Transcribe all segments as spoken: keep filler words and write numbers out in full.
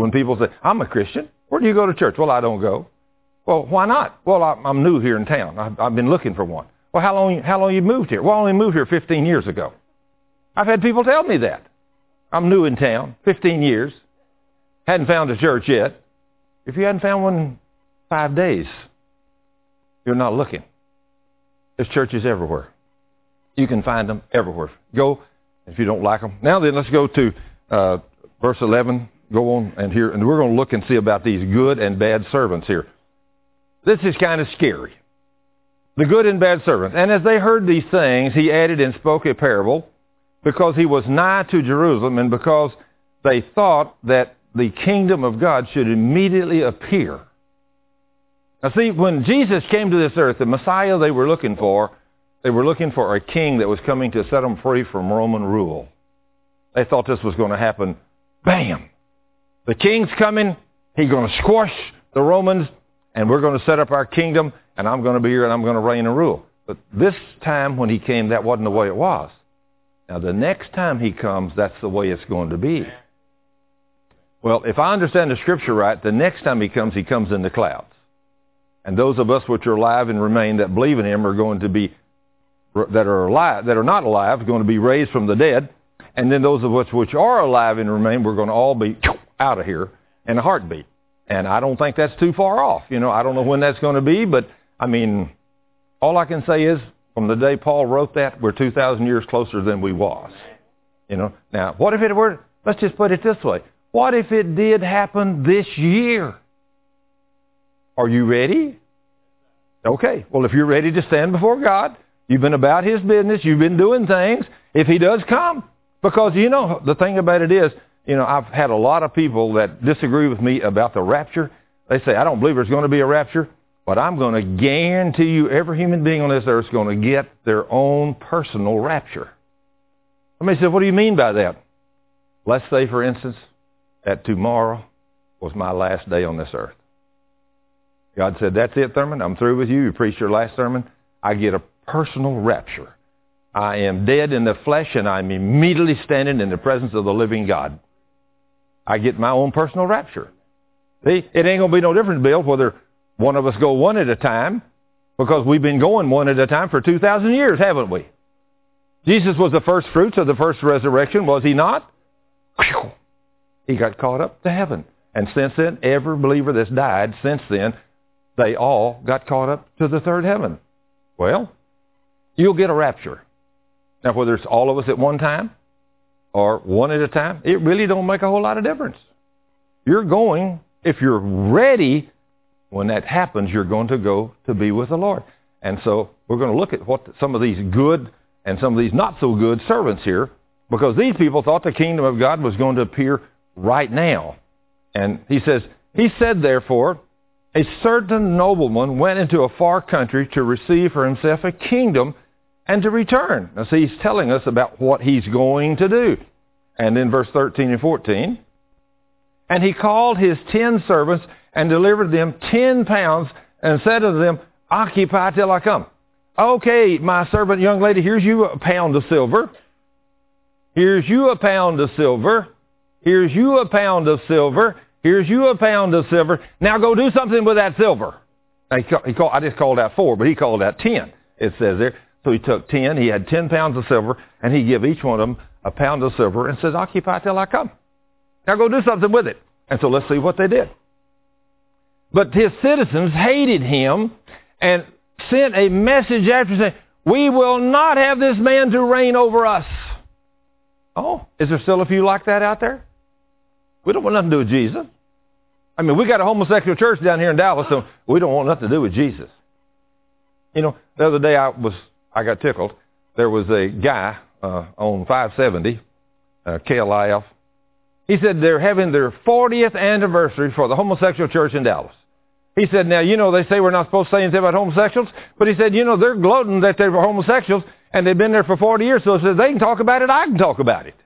When people say, I'm a Christian, where do you go to church? Well, I don't go. Well, why not? Well, I'm new here in town. I've, I've been looking for one. Well, how long, how long you moved here? Well, I only moved here fifteen years ago. I've had people tell me that. I'm new in town, fifteen years. Hadn't found a church yet. If you hadn't found one in five days, you're not looking. There's churches everywhere. You can find them everywhere. Go if you don't like them. Now then, let's go to uh, verse eleven. Go on and here, and we're going to look and see about these good and bad servants here. This is kind of scary. The good and bad servants. And as they heard these things, he added and spoke a parable, because he was nigh to Jerusalem, and because they thought that the kingdom of God should immediately appear. Now see, when Jesus came to this earth, the Messiah they were looking for, they were looking for a king that was coming to set them free from Roman rule. They thought this was going to happen. Bam! The king's coming. He's going to squash the Romans, and we're going to set up our kingdom, and I'm going to be here, and I'm going to reign and rule. But this time when he came, that wasn't the way it was. Now, the next time he comes, that's the way it's going to be. Well, if I understand the Scripture right, the next time he comes, he comes in the clouds. And those of us which are alive and remain that believe in him are going to be, that are alive, that are not alive, are going to be raised from the dead. And then those of us which are alive and remain, we're going to all be out of here in a heartbeat. And I don't think that's too far off. You know, I don't know when that's going to be, but I mean, all I can say is from the day Paul wrote that, we're two thousand years closer than we was. You know, now, what if it were, let's just put it this way. What if it did happen this year? Are you ready? Okay. Well, if you're ready to stand before God, you've been about his business, you've been doing things, if he does come. Because, you know, the thing about it is, you know, I've had a lot of people that disagree with me about the rapture. They say, I don't believe there's going to be a rapture, but I'm going to guarantee you every human being on this earth is going to get their own personal rapture. Somebody said, what do you mean by that? Let's say, for instance, that tomorrow was my last day on this earth. God said, that's it, Thurman. I'm through with you. You preached your last sermon. I get a personal rapture. I am dead in the flesh, and I'm immediately standing in the presence of the living God. I get my own personal rapture. See, it ain't going to be no difference, Bill, whether one of us go one at a time, because we've been going one at a time for two thousand years, haven't we? Jesus was the first fruits of the first resurrection, was he not? He got caught up to heaven. And since then, every believer that's died since then, they all got caught up to the third heaven. Well, you'll get a rapture. Now, whether it's all of us at one time or one at a time, it really don't make a whole lot of difference. You're going, if you're ready, when that happens, you're going to go to be with the Lord. And so we're going to look at what some of these good and some of these not so good servants here, because these people thought the kingdom of God was going to appear right now. And he says, he said, therefore, a certain nobleman went into a far country to receive for himself a kingdom and to return. Now see, he's telling us about what he's going to do. And in verse thirteen and fourteen, and he called his ten servants and delivered them ten pounds and said to them, occupy till I come. Okay, my servant, young lady, here's you a pound of silver. Here's you a pound of silver. Here's you a pound of silver. Here's you a pound of silver. Now go do something with that silver. Now he call, he call, I just called out four, but he called out ten, it says there. So he took ten. He had ten pounds of silver, and he gave each one of them a pound of silver and says, occupy till I come. Now go do something with it. And so let's see what they did. But his citizens hated him and sent a message after saying, we will not have this man to reign over us. Oh, is there still a few like that out there? We don't want nothing to do with Jesus. I mean, we got a homosexual church down here in Dallas, so we don't want nothing to do with Jesus. You know, the other day I was, I got tickled. There was a guy uh, on five seventy, uh, K L I F. He said they're having their fortieth anniversary for the homosexual church in Dallas. He said, now, you know, they say we're not supposed to say anything about homosexuals, but he said, you know, they're gloating that they were homosexuals, and they've been there for forty years, so he said, they can talk about it, I can talk about it.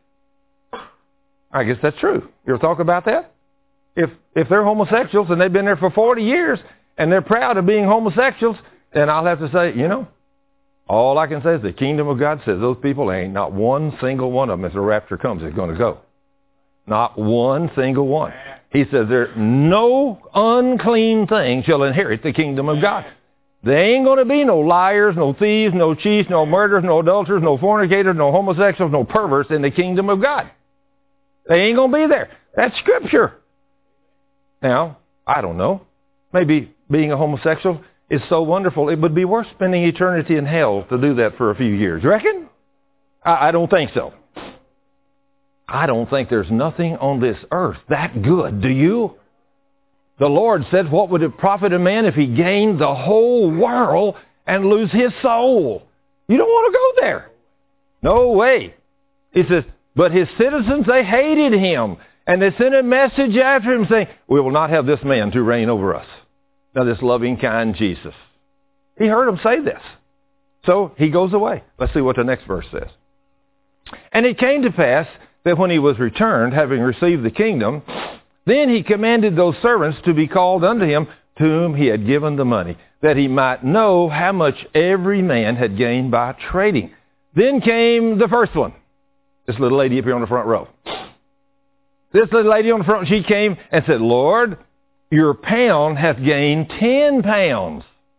I guess that's true. You ever talk about that? If if they're homosexuals and they've been there for forty years, and they're proud of being homosexuals, then I'll have to say, you know, all I can say is the kingdom of God says those people ain't not one single one of them as the rapture comes is going to go. Not one single one. He says there no unclean thing shall inherit the kingdom of God. There ain't going to be no liars, no thieves, no cheats, no murderers, no adulterers, no fornicators, no homosexuals, no perverts in the kingdom of God. They ain't going to be there. That's Scripture. Now, I don't know. Maybe being a homosexual is so wonderful, it would be worth spending eternity in hell to do that for a few years. You reckon? I, I don't think so. I don't think there's nothing on this earth that good. Do you? The Lord said, what would it profit a man if he gained the whole world and lose his soul? You don't want to go there. No way. He says, but his citizens, they hated him. And they sent a message after him saying, we will not have this man to reign over us. Now this loving, kind Jesus. He heard him say this. So he goes away. Let's see what the next verse says. And it came to pass that when he was returned, having received the kingdom, then he commanded those servants to be called unto him, to whom he had given the money, that he might know how much every man had gained by trading. Then came the first one. This little lady up here on the front row. This little lady on the front, she came and said, Lord, your pound hath gained ten pounds.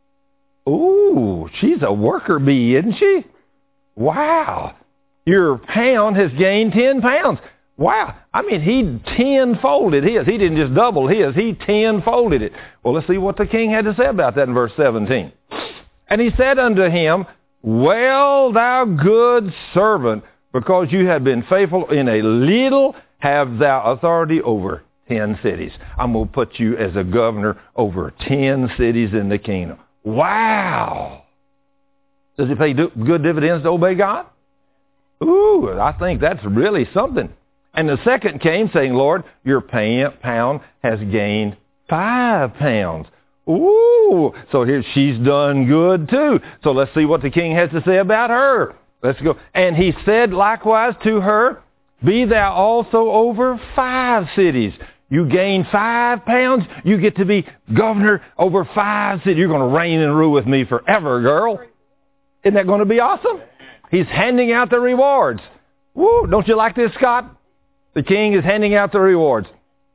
Ooh, she's a worker bee, isn't she? Wow. Your pound has gained ten pounds. Wow. I mean, he tenfolded his. He didn't just double his. He tenfolded it. Well, let's see what the king had to say about that in verse seventeen. And he said unto him, well, thou good servant, because you have been faithful in a little, have thou authority over ten cities. I'm going to put you as a governor over ten cities in the kingdom. Wow. Does it pay good dividends to obey God? Ooh, I think that's really something. And the second came saying, Lord, your pound has gained five pounds. Ooh, so here she's done good too. So let's see what the king has to say about her. Let's go. And he said likewise to her, be thou also over five cities. You gain five pounds, you get to be governor over five cities. You're going to reign and rule with me forever, girl. Isn't that going to be awesome? He's handing out the rewards. Woo, don't you like this, Scott? The king is handing out the rewards.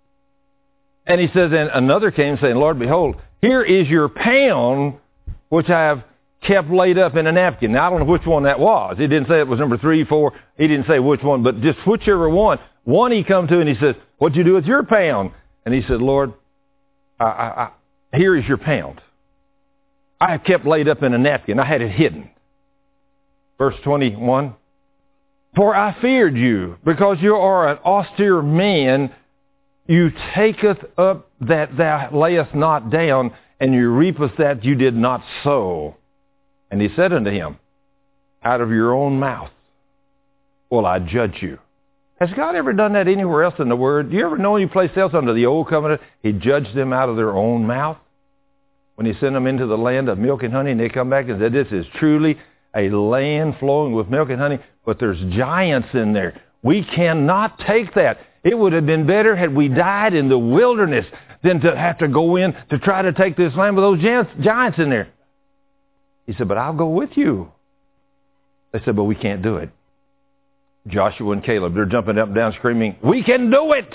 And he says, and another came saying, Lord, behold, here is your pound, which I have kept laid up in a napkin. Now, I don't know which one that was. He didn't say it was number three, four. He didn't say which one, but just whichever one. One he come to and he says, what'd you do with your pound? And he said, Lord, I, I, I, here is your pound. I have kept laid up in a napkin. I had it hidden. Verse twenty-one, for I feared you, because you are an austere man. You taketh up that thou layest not down, and you reapest that you did not sow. And he said unto him, out of your own mouth will I judge you. Has God ever done that anywhere else in the Word? Do you ever know any place else under the Old Covenant, he judged them out of their own mouth? When he sent them into the land of milk and honey, and they come back and said, this is truly a land flowing with milk and honey, but there's giants in there. We cannot take that. It would have been better had we died in the wilderness than to have to go in to try to take this land with those giants in there. He said, but I'll go with you. They said, but we can't do it. Joshua and Caleb, they're jumping up and down screaming, we can do it.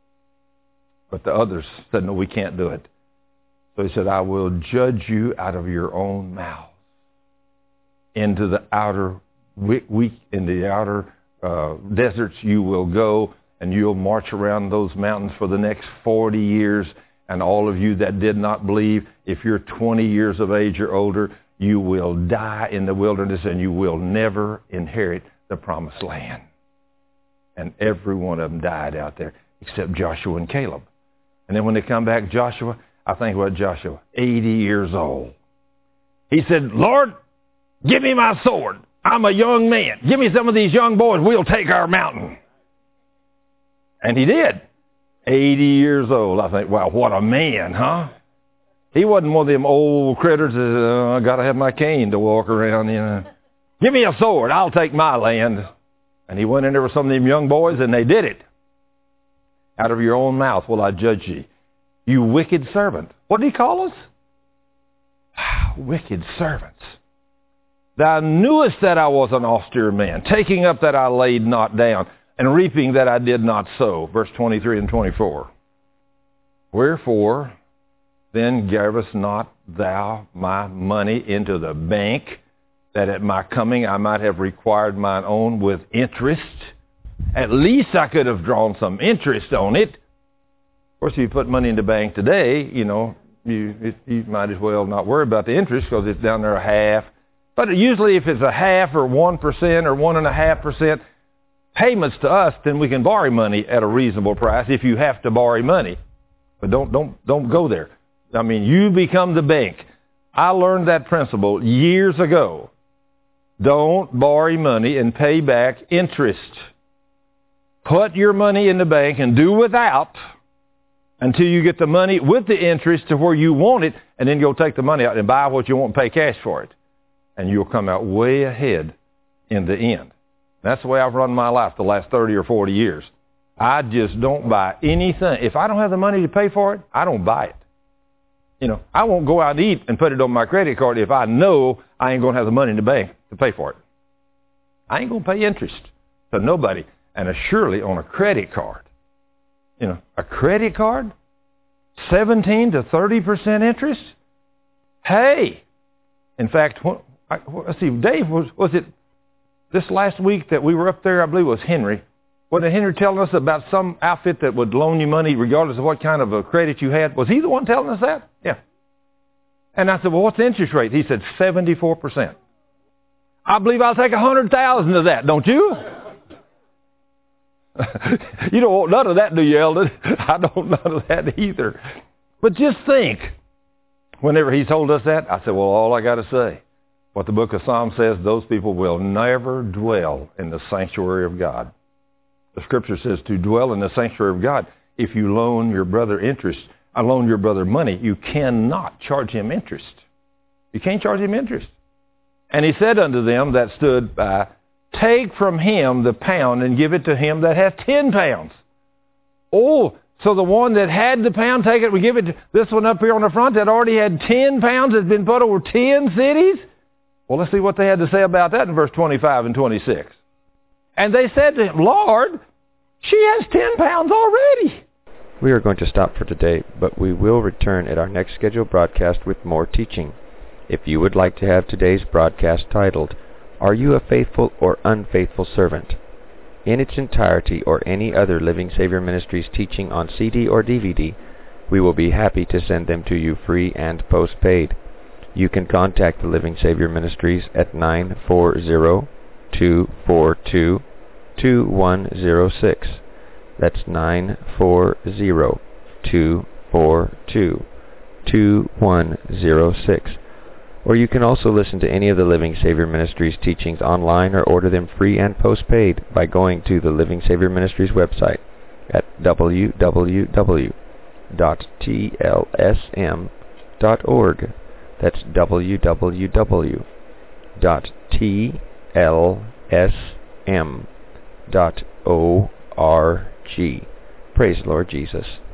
But the others said, no, we can't do it. So he said, I will judge you out of your own mouth. Into the outer week, in the outer uh, deserts you will go, and you'll march around those mountains for the next forty years. And all of you that did not believe, if you're twenty years of age or older, you will die in the wilderness, and you will never inherit the promised land. And every one of them died out there, except Joshua and Caleb. And then when they come back, Joshua, I think about Joshua, eighty years old. He said, Lord, give me my sword. I'm a young man. Give me some of these young boys. We'll take our mountain. And he did. eighty years old. I think, wow, what a man, huh? He wasn't one of them old critters that, uh, I got to have my cane to walk around, you know. Give me a sword. I'll take my land. And he went in there with some of them young boys, and they did it. Out of your own mouth will I judge ye, you wicked servant. What did he call us? Wicked servants. Thou knewest that I was an austere man, taking up that I laid not down, and reaping that I did not sow. Verse twenty-three and twenty-four. Wherefore, then gavest not thou my money into the bank, that at my coming I might have required mine own with interest? At least I could have drawn some interest on it. Of course, if you put money in the bank today, you know, you, it, you might as well not worry about the interest because it's down there a half. But usually if it's a half or one percent or one and a half percent payments to us, then we can borrow money at a reasonable price if you have to borrow money. But don't, don't, don't go there. I mean, you become the bank. I learned that principle years ago. Don't borrow money and pay back interest. Put your money in the bank and do without until you get the money with the interest to where you want it, and then go take the money out and buy what you want and pay cash for it. And you'll come out way ahead in the end. That's the way I've run my life the last thirty or forty years. I just don't buy anything. If I don't have the money to pay for it, I don't buy it. You know, I won't go out and eat and put it on my credit card if I know I ain't going to have the money in the bank to pay for it. I ain't going to pay interest to nobody. And surely on a credit card, you know, a credit card, seventeen to thirty percent interest? Hey! In fact, let's see, Dave, was, was it this last week that we were up there, I believe it was Henry. Wasn't Henry telling us about some outfit that would loan you money regardless of what kind of a credit you had? Was he the one telling us that? Yeah. And I said, well, what's the interest rate? He said seventy-four percent. I believe I'll take one hundred thousand of that, don't you? You don't want none of that, do you, Eldon? I don't want none of that either. But just think, whenever he told us that, I said, well, all I got to say, what the book of Psalms says, those people will never dwell in the sanctuary of God. The scripture says to dwell in the sanctuary of God, if you loan your brother interest, I loan your brother money, you cannot charge him interest. You can't charge him interest. And he said unto them that stood by, take from him the pound and give it to him that hath ten pounds. Oh, so the one that had the pound, take it, we give it to this one up here on the front that already had ten pounds has been put over ten cities? Well, let's see what they had to say about that in verse twenty-five and twenty-six. And they said to him, Lord, she has ten pounds already. We are going to stop for today, but we will return at our next scheduled broadcast with more teaching. If you would like to have today's broadcast titled, Are You a Faithful or Unfaithful Servant?, in its entirety, or any other Living Savior Ministries teaching on C D or D V D, we will be happy to send them to you free and postpaid. You can contact the Living Savior Ministries at nine four zero, two four two, two one zero six. That's nine four zero, two four two, two one zero six. Or you can also listen to any of the Living Savior Ministries teachings online or order them free and postpaid by going to the Living Savior Ministries website at w w w dot t l s m dot org. That's w w w dot t l s m dot org. Praise the Lord Jesus.